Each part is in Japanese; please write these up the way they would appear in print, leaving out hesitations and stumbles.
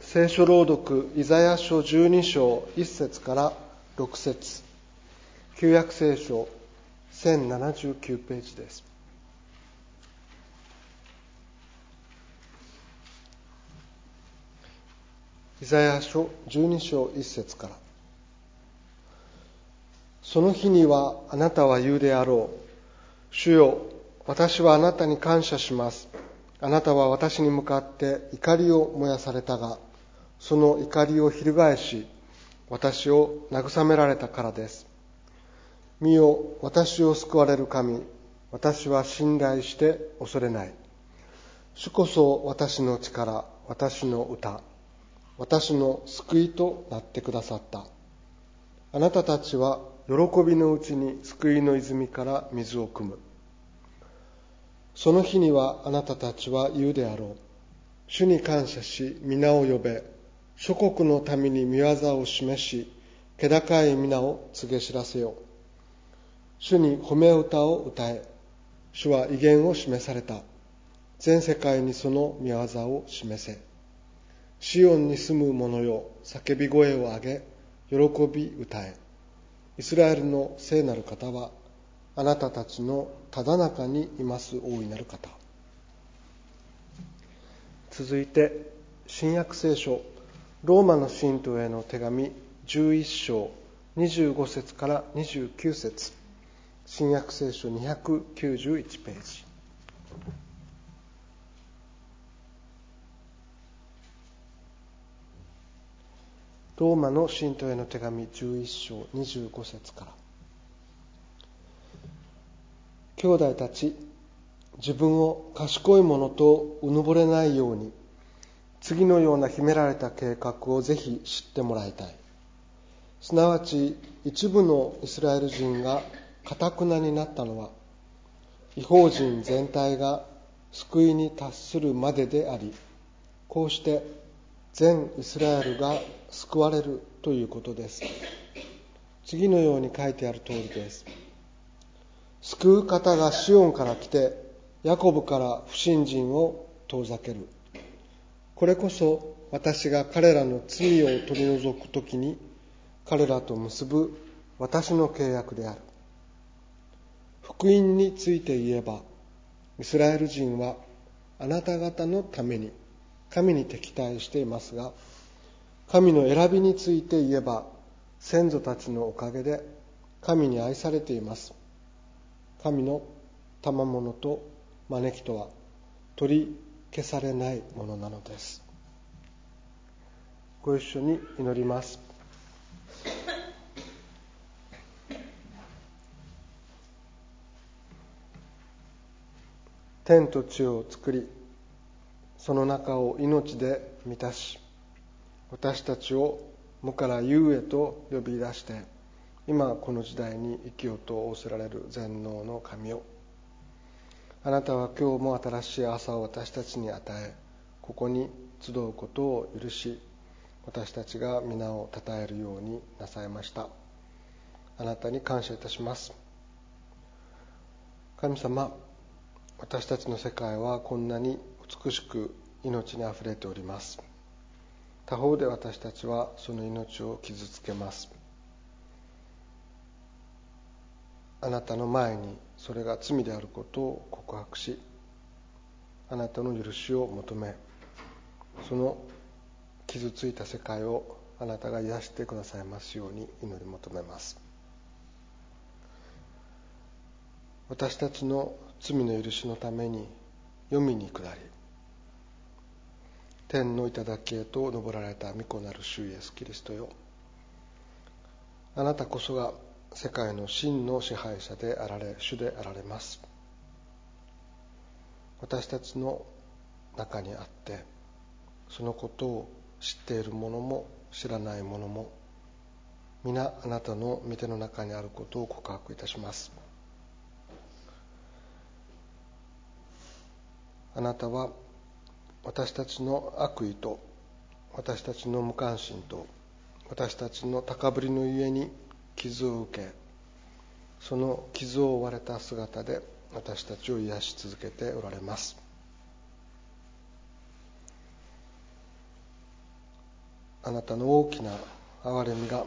聖書朗読イザヤ書12章1節から6節、旧約聖書1079ページです。イザヤ書12章1節から。その日にはあなたは言うであろう。主よ、私はあなたに感謝します。あなたは私に向かって怒りを燃やされたが、その怒りを翻し、私を慰められたからです。見よ、私を救われる神、私は信頼して恐れない。主こそ私の力、私の歌、私の救いとなってくださった。あなたたちは喜びのうちに救いの泉から水を汲む。その日にはあなたたちは言うであろう。主に感謝し、皆を呼べ。諸国のために御業を示し、気高い皆を告げ知らせよ。主に褒め歌を歌え。主は威厳を示された。全世界にその御業を示せ。シオンに住む者よ、叫び声を上げ、喜び歌え。イスラエルの聖なる方は、あなたたちのただ中にいます大いなる方。続いて、新約聖書、ローマの信徒への手紙11章25節から29節、新約聖書291ページ。ローマの信徒への手紙11章25節から。兄弟たち、自分を賢いものとうぬぼれないように、次のような秘められた計画をぜひ知ってもらいたい。すなわち、一部のイスラエル人が堅なになったのは、異邦人全体が救いに達するまでであり、こうして全イスラエルが救われるということです。次のように書いてある通りです。救う方がシオンから来て、ヤコブから不信心を遠ざける。これこそ私が彼らの罪を取り除くときに彼らと結ぶ私の契約である。福音について言えば、イスラエル人はあなた方のために神に敵対していますが、神の選びについて言えば、先祖たちのおかげで神に愛されています。神の賜物と招きとは取り消されないものなのです。ご一緒に祈ります。天と地を作り、その中を命で満たし、私たちを無から有へと呼び出して、今この時代に生きようと仰せられる全能の神よ、あなたは今日も新しい朝を私たちに与え、ここに集うことを許し、私たちが皆を称えるようになさいました。あなたに感謝いたします。神様、私たちの世界はこんなに美しく命にあふれております。他方で私たちはその命を傷つけます。あなたの前にそれが罪であることを告白し、あなたの許しを求め、その傷ついた世界をあなたが癒してくださいますように祈り求めます。私たちの罪の許しのために黄泉に下り、天の頂へと昇られた御子なる主イエスキリストよ、あなたこそが世界の真の支配者であられ、主であられます。私たちの中にあって、そのことを知っている者も知らない者も皆あなたの御手の中にあることを告白いたします。あなたは私たちの悪意と私たちの無関心と私たちの高ぶりのゆえに傷を受け、その傷を負われた姿で私たちを癒し続けておられます。 あなたの大きな憐れみが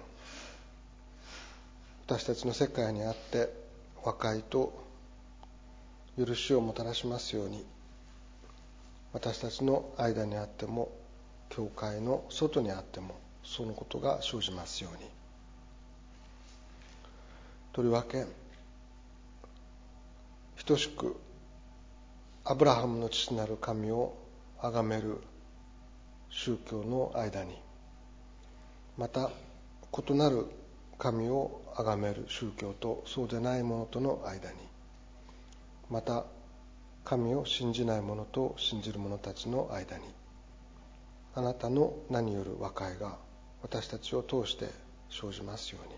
私たちの世界にあって和解と許しをもたらしますように、私たちの間にあっても教会の外にあってもそのことが生じますように。とりわけ等しくアブラハムの父なる神を崇める宗教の間に、また異なる神を崇める宗教とそうでない者との間に、また神を信じない者と信じる者たちの間に、あなたの名による和解が私たちを通して生じますように。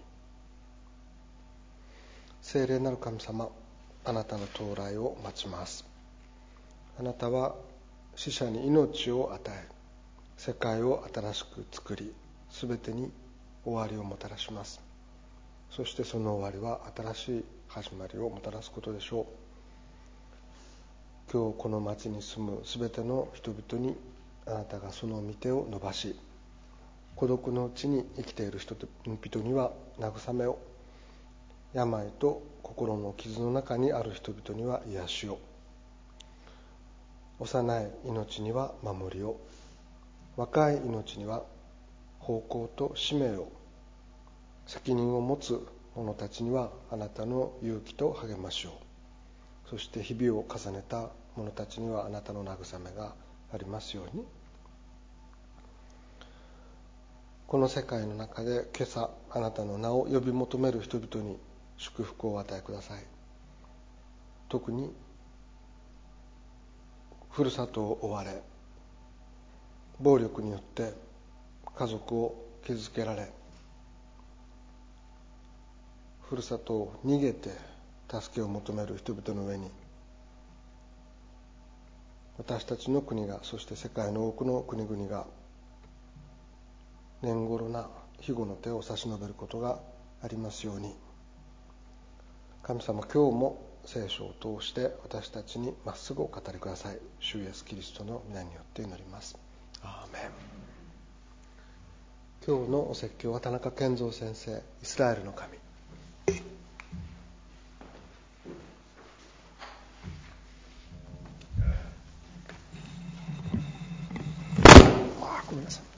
聖霊なる神様、あなたの到来を待ちます。あなたは死者に命を与え、世界を新しく作り、すべてに終わりをもたらします。そしてその終わりは新しい始まりをもたらすことでしょう。今日この町に住むすべての人々にあなたがその御手を伸ばし、孤独のうちに生きている人々には慰めを、病と心の傷の中にある人々には癒しを、幼い命には守りを、若い命には方向と使命を、責任を持つ者たちにはあなたの勇気と励ましを、そして日々を重ねた者たちにはあなたの慰めがありますように。この世界の中で今朝あなたの名を呼び求める人々に祝福をお与えください。特にふるさとを追われ、暴力によって家族を傷つけられ、ふるさとを逃げて助けを求める人々の上に、私たちの国が、そして世界の多くの国々が年頃な庇護の手を差し伸べることがありますように。神様、今日も聖書を通して私たちにまっすぐお語りください。主イエスキリストの皆によって祈ります。アーメン。今日のお説教は田中健三先生、イスラエルの神。ごめんなさい。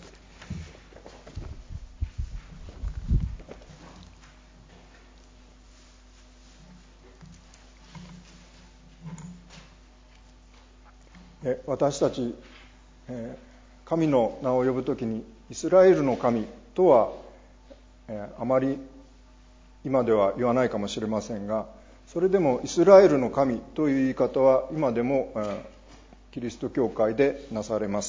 私たち、神の名を呼ぶときにイスラエルの神とは、あまり今では言わないかもしれませんが、それでもイスラエルの神という言い方は今でも、キリスト教会でなされます。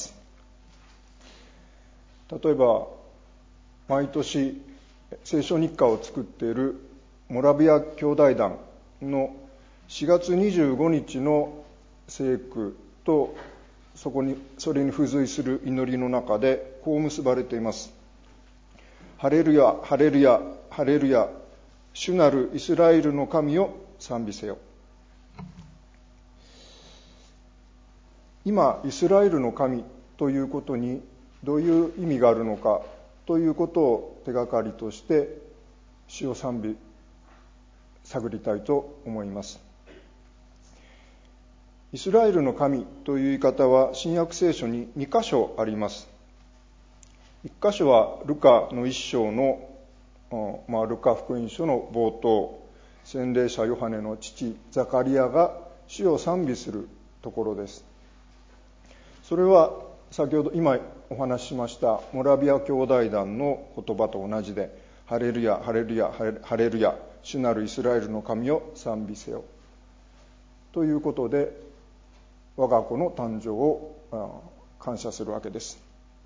例えば毎年聖書日課を作っているモラビア兄弟団の4月25日の聖句とそれに付随する祈りの中でこう結ばれています。ハレルヤ、ハレルヤ、ハレルヤ、主なるイスラエルの神を賛美せよ。今、イスラエルの神ということにどういう意味があるのかということを手がかりとして主を賛美、探りたいと思います。イスラエルの神という言い方は新約聖書に2箇所あります。1箇所はルカの1章の、ルカ福音書の冒頭、洗礼者ヨハネの父ザカリアが主を賛美するところです。それは先ほど今お話ししましたモラビア兄弟団の言葉と同じで、ハレルヤ、ハレルヤ、ハレルヤ、主なるイスラエルの神を賛美せよということで、我が子の誕生を感謝するわけです。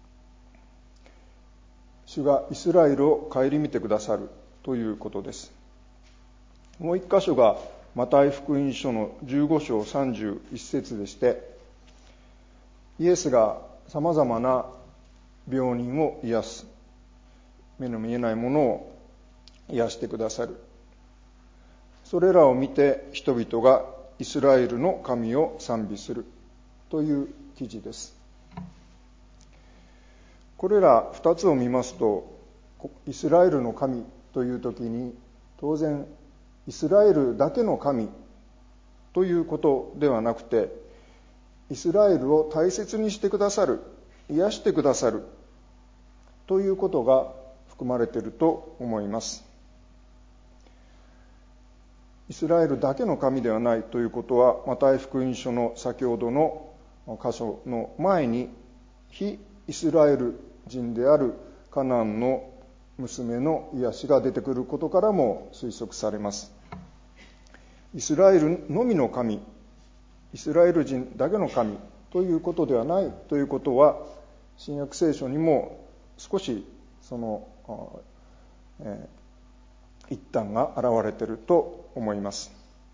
主がイスラエルを顧みてくださるということです。もう一箇所がマタイ福音書の15章31節でして、イエスがさまざまな病人を癒す、目の見えないものを癒してくださる。それらを見て人々がイスラエルの神を賛美するという記事です。 これら2つを見ますと、イスラエルの神というときに、当然イスラエルだけの神ということではなくて、イスラエルを大切にしてくださる、癒してくださるということが含まれていると思います。イスラエルだけの神ではないということは、マタイ福音書の先ほどの箇所の前に、非イスラエル人であるカナンの娘の癒しが出てくることからも推測されます。イスラエルのみの神、イスラエル人だけの神ということではないということは、新約聖書にも少しその一端が現れていると思います。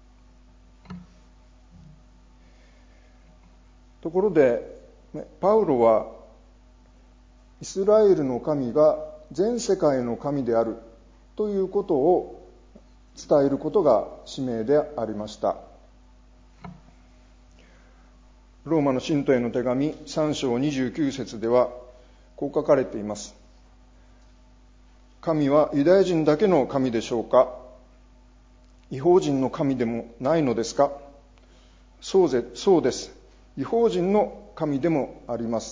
ところでパウロはイスラエルの神が全世界の神であるということを伝えることが使命でありました。ローマの信徒への手紙3章29節ではこう書かれています。神はユダヤ人だけの神でしょうか？異邦人の神でもないのですか？そうです。異邦人の神でもあります。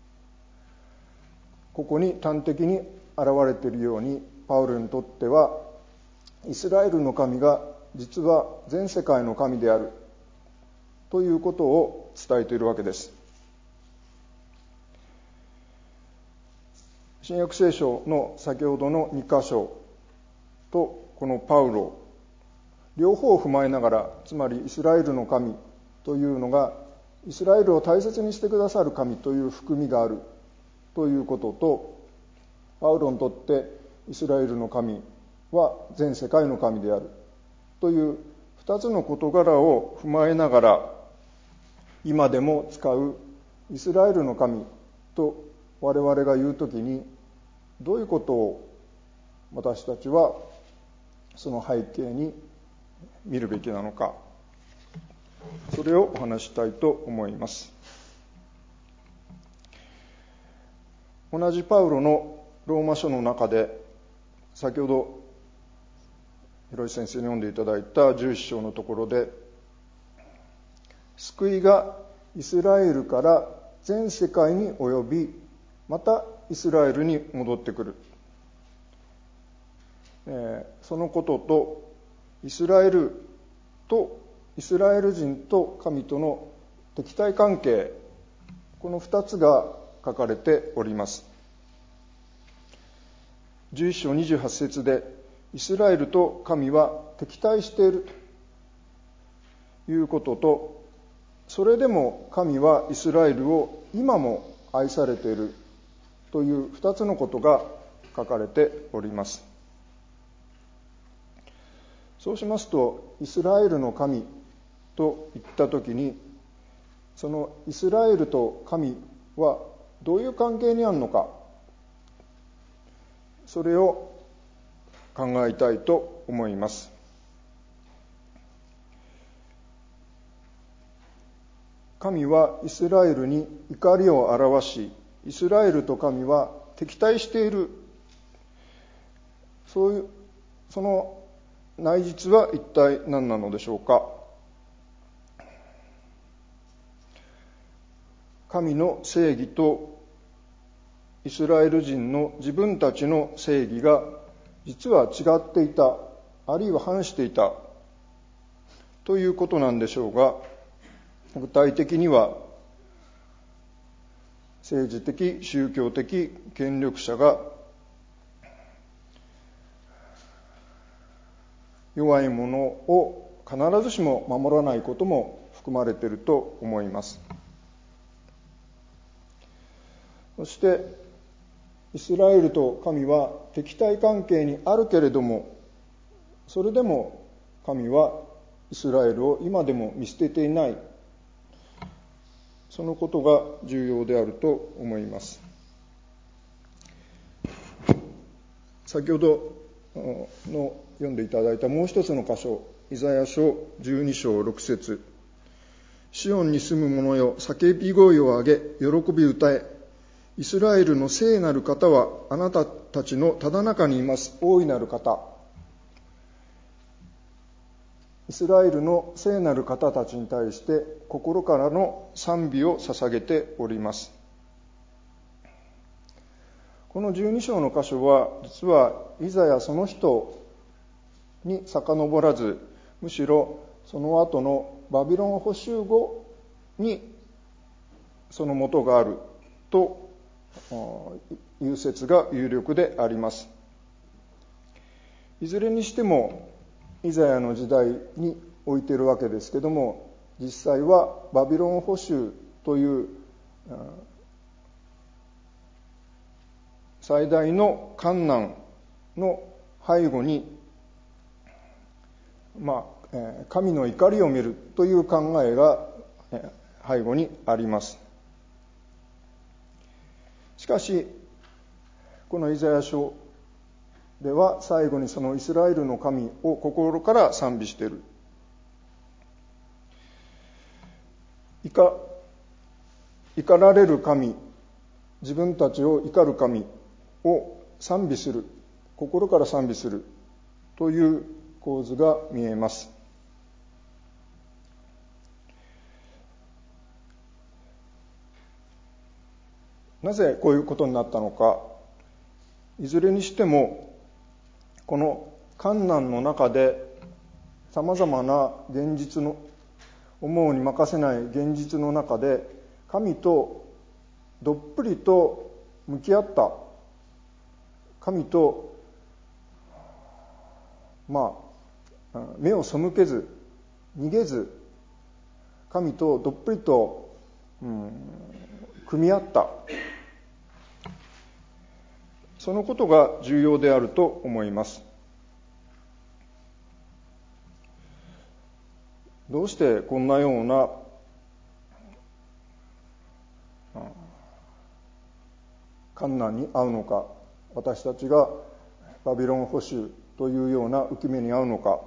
ここに端的に現れているように、パウロにとってはイスラエルの神が実は全世界の神であるということを伝えているわけです。新約聖書の先ほどの2箇所とこのパウロ、両方を踏まえながら、つまりイスラエルの神というのがイスラエルを大切にしてくださる神という含みがあるということと、パウロにとってイスラエルの神は全世界の神であるという2つの事柄を踏まえながら、今でも使うイスラエルの神と我々が言うときに、どういうことを私たちはその背景に見るべきなのか、それをお話したいと思います。同じパウロのローマ書の中で、先ほど広井先生に読んでいただいた11章のところで、救いがイスラエルから全世界に及び、またイスラエルに戻ってくる、そのこととイスラエル人と神との敵対関係、この2つが書かれております。11章28節で、イスラエルと神は敵対しているということと、それでも神はイスラエルを今も愛されているという2つのことが書かれております。そうしますと、イスラエルの神と言ったときに、そのイスラエルと神はどういう関係にあるのか、それを考えたいと思います。神はイスラエルに怒りを表し、イスラエルと神は敵対している、その内実は一体何なのでしょうか。神の正義とイスラエル人の自分たちの正義が実は違っていた、あるいは反していたということなんでしょうが、具体的には政治的宗教的権力者が弱い者を必ずしも守らないことも含まれていると思います。そしてイスラエルと神は敵対関係にあるけれども、それでも神はイスラエルを今でも見捨てていない、そのことが重要であると思います。先ほどの読んでいただいたもう一つの箇所、イザヤ書12章6節、シオンに住む者よ、叫び声を上げ、喜び歌え、 イスラエルの聖なる方はあなたたちのただ中にいます大いなる方。イスラエルの聖なる方たちに対して心からの賛美を捧げております。この12章の箇所は実はイザヤその人に遡らず、むしろその後のバビロン捕囚後にその元があるという説が有力であります。いずれにしてもイザヤの時代に置いているわけですけども、実際はバビロン捕囚という最大の患難の背後に、神の怒りを見るという考えが背後にあります。しかしこのイザヤ書では最後にそのイスラエルの神を心から賛美している。怒られる神、自分たちを怒る神を賛美する、心から賛美するという構図が見えます。なぜこういうことになったのか。いずれにしてもこの患難の中でさまざまな現実の思うに任せない現実の中で神とどっぷりと向き合った、神と目を背けず逃げず神とどっぷりと組み合った、そのことが重要であると思います。どうしてこんなような困難に遭うのか、私たちがバビロン捕囚というような受け目に遭うのか、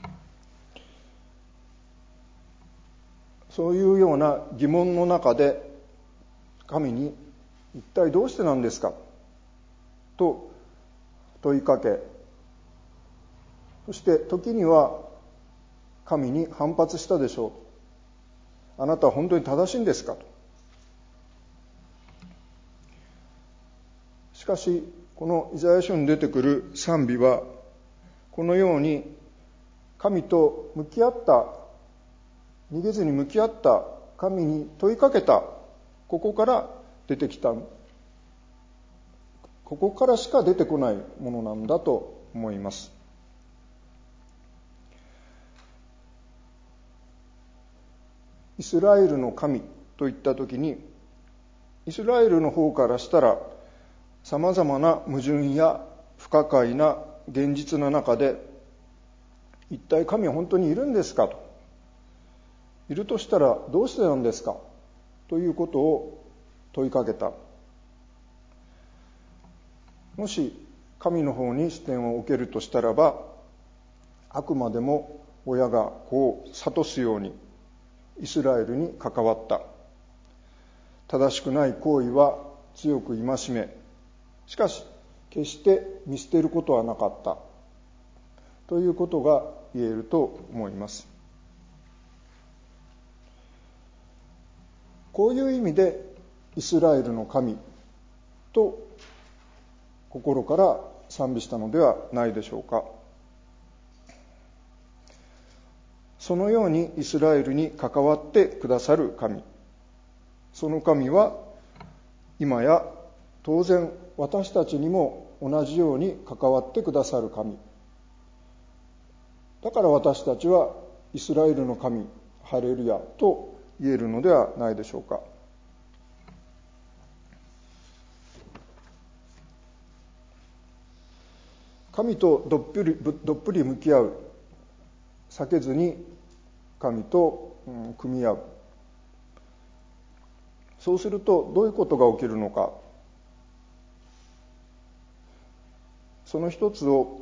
そういうような疑問の中で神に一体どうしてなんですかと問いかけ、そして時には神に反発したでしょう。あなたは本当に正しいんですかと。しかしこのイザヤ書に出てくる賛美はこのように神と向き合った、逃げずに向き合った神に問いかけた、ここから出てきた、ここからしか出てこないものなんだと思います。イスラエルの神といったときに、イスラエルの方からしたらさまざまな矛盾や不可解な現実の中で、一体神は本当にいるんですかと、いるとしたらどうしてなんですかということを問いかけた。もし神の方に視点を置けるとしたらば、あくまでも親が子を諭すようにイスラエルに関わった。正しくない行為は強く戒め、しかし決して見捨てることはなかったということが言えると思います。こういう意味でイスラエルの神と心から賛美したのではないでしょうか。そのようにイスラエルに関わってくださる神、その神は今や当然私たちにも同じように関わってくださる神だから、私たちはイスラエルの神ハレルヤと言えるのではないでしょうか。神とどっぷり向き合う、避けずに神と組み合う。そうするとどういうことが起きるのか。その一つを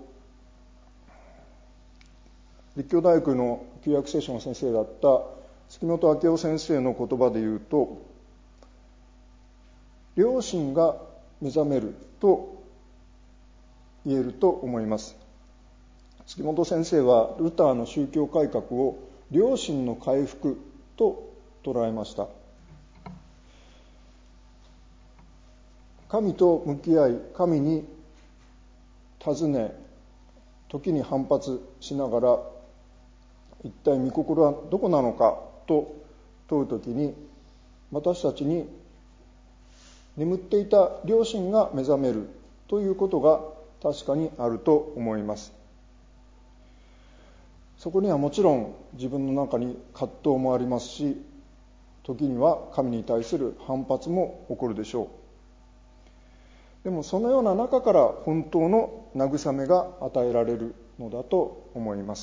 立教大学の旧約聖書の先生だった月本明夫先生の言葉で言うと、 良心が目覚めると言えると思います。月本先生はルターの宗教改革を良心の回復と捉えました。神と向き合い、神に尋ね、時に反発しながら、一体御心はどこなのかと問うときに、私たちに眠っていた良心が目覚めるということが確かにあると思います。そこにはもちろん自分の中に葛藤もありますし、時には神に対する反発も起こるでしょう。でもそのような中から本当の慰めが与えられるのだと思います。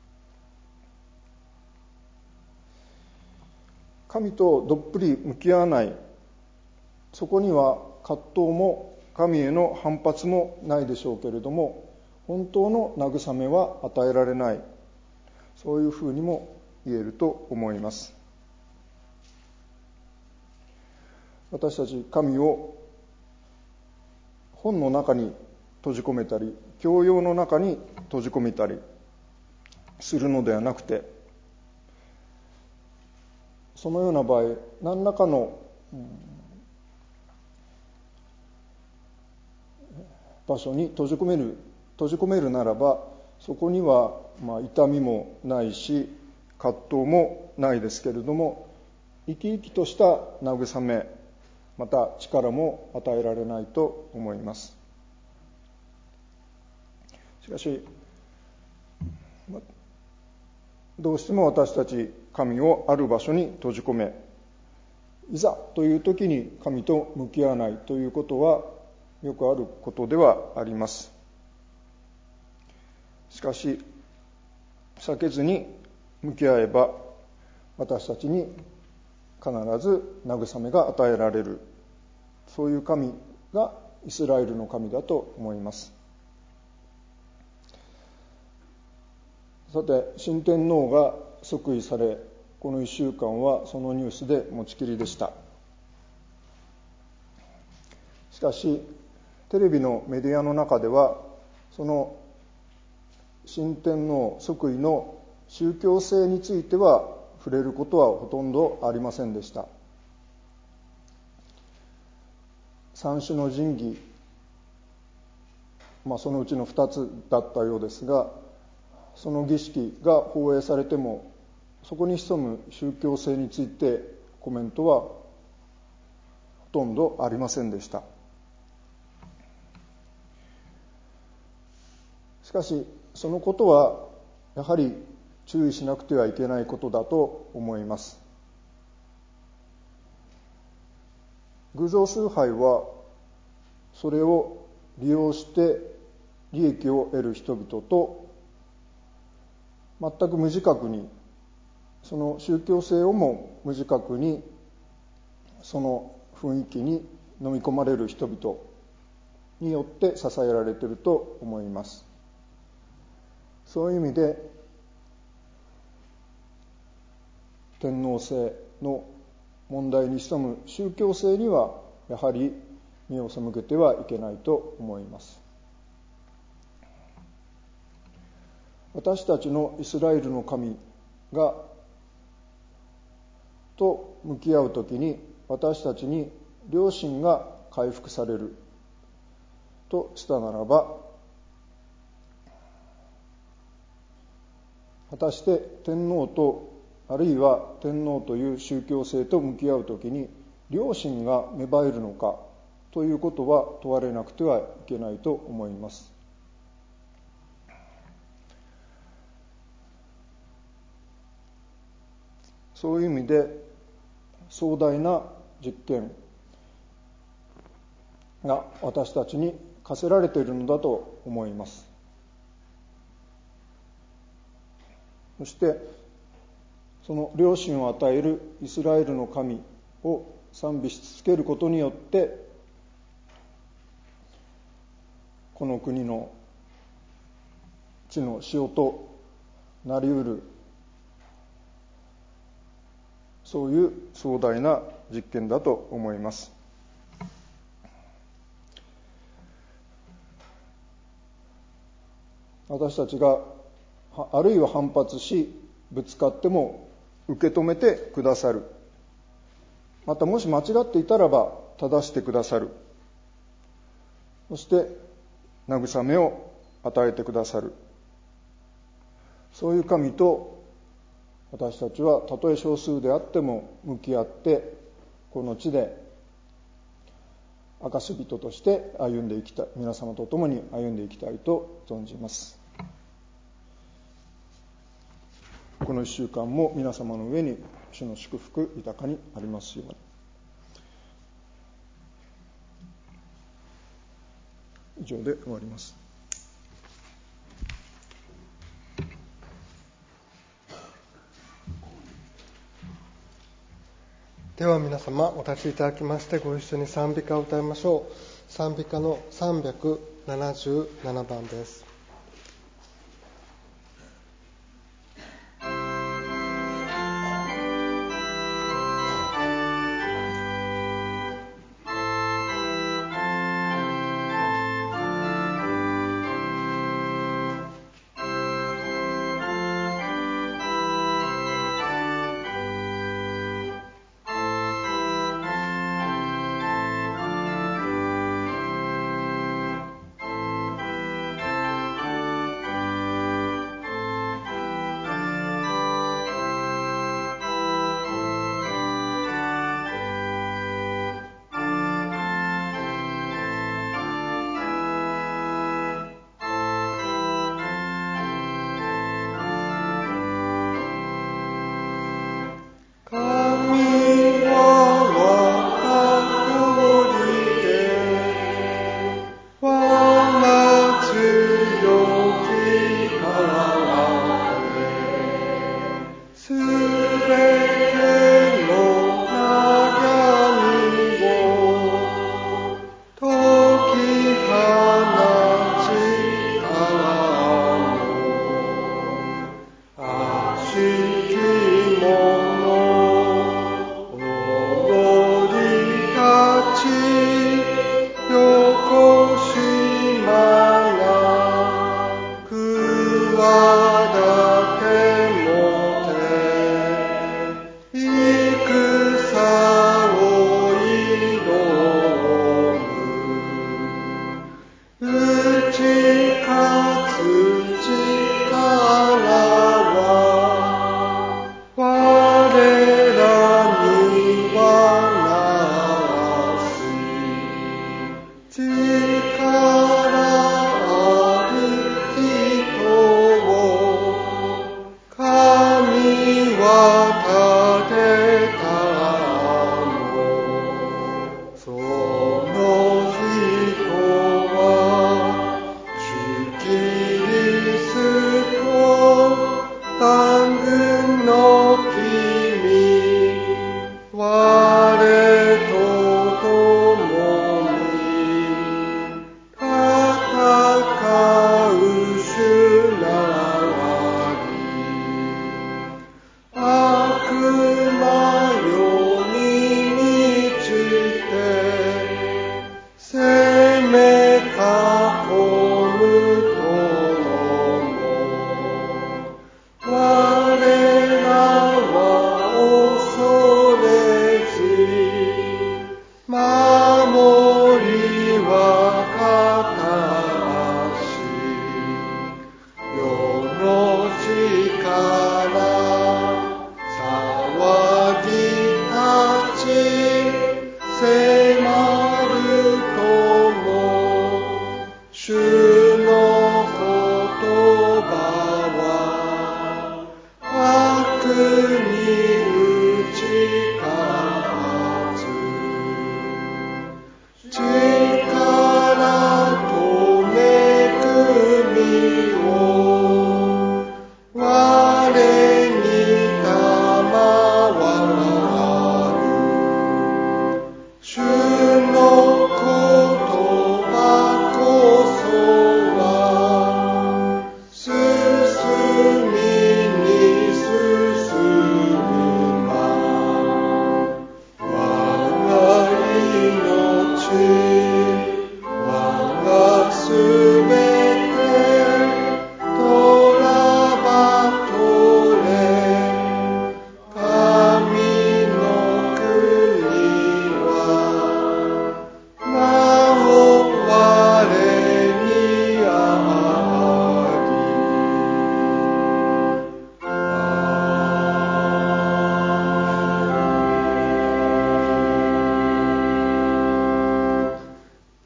神とどっぷり向き合わない、そこには葛藤も神への反発もないでしょうけれども、本当の慰めは与えられない、そういうふうにも言えると思います。私たち神を本の中に閉じ込めたり、教養の中に閉じ込めたりするのではなくて、そのような場合、何らかの場所に閉じ込めるならば、そこには痛みもないし葛藤もないですけれども、生き生きとした慰め、また力も与えられないと思います。しかしどうしても私たち神をある場所に閉じ込め、いざという時に神と向き合わないということはよくあることではあります。しかし避けずに向き合えば、私たちに必ず慰めが与えられる、そういう神がイスラエルの神だと思います。さて、新天皇が即位され、この1週間はそのニュースで持ちきりでした。しかしテレビのメディアの中では、その新天皇即位の宗教性については触れることはほとんどありませんでした。三種の神器、そのうちの2つだったようですが、その儀式が放映されても、そこに潜む宗教性についてコメントはほとんどありませんでした。しかしそのことはやはり注意しなくてはいけないことだと思います。偶像崇拝はそれを利用して利益を得る人々と、全く無自覚に、その宗教性をも無自覚にその雰囲気に飲み込まれる人々によって支えられていると思います。そういう意味で天皇制の問題に潜む宗教性にはやはり目を背けてはいけないと思います。私たちのイスラエルの神がと向き合うときに、私たちに良心が回復されるとしたならば、果たして天皇と、あるいは天皇という宗教性と向き合うときに良心が芽生えるのかということは問われなくてはいけないと思います。そういう意味で壮大な実験が私たちに課せられているのだと思います。そしてその良心を与えるイスラエルの神を賛美し続けることによって、この国の地の塩となりうる、そういう壮大な実験だと思います。 私たちがあるいは反発しぶつかっても受け止めてくださる。またもし間違っていたらば正してくださる。そして慰めを与えてくださる。そういう神と私たちはたとえ少数であっても向き合って、この地で証人として歩んでいきたい、皆様と共に歩んでいきたいと存じます。この1週間も皆様の上に主の祝福豊かにありますように。以上で終わります。 では皆様お立ちいただきまして、ご一緒に賛美歌を歌いましょう。賛美歌の377番です。我らにはなわし